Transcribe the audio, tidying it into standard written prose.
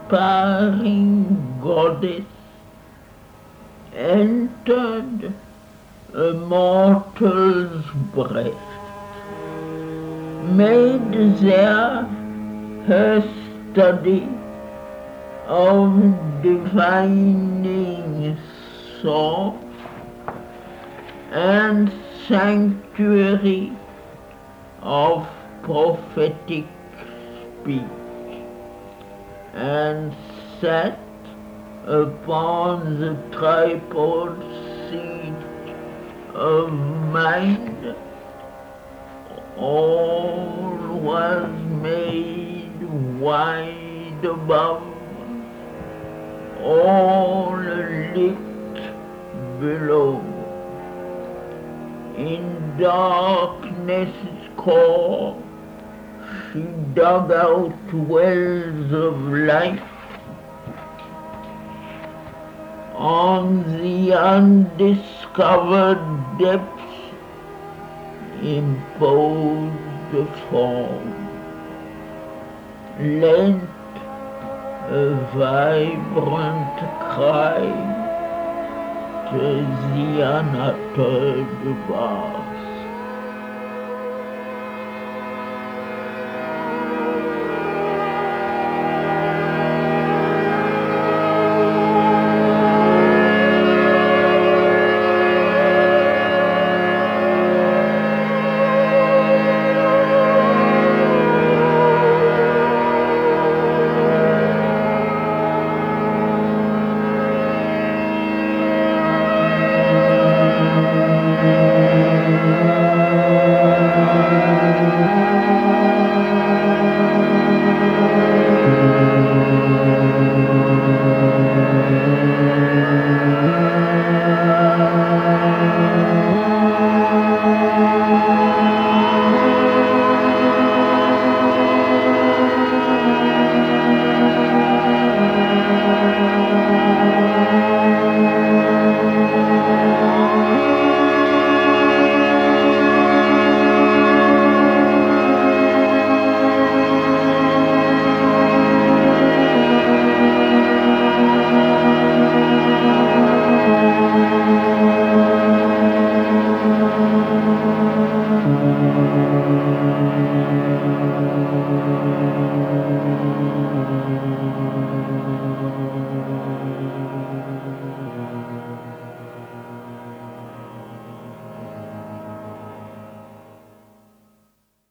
aspiring goddess entered a mortal's breast, made there her study of divining thought and sanctuary of prophetic speech, and sat upon the tripod seat of mind. All was made wide above, all lit below. In darkness' core she dug out wells of light. On the undiscovered depths imposed a form, lent a vibrant cry to the unuttered bar.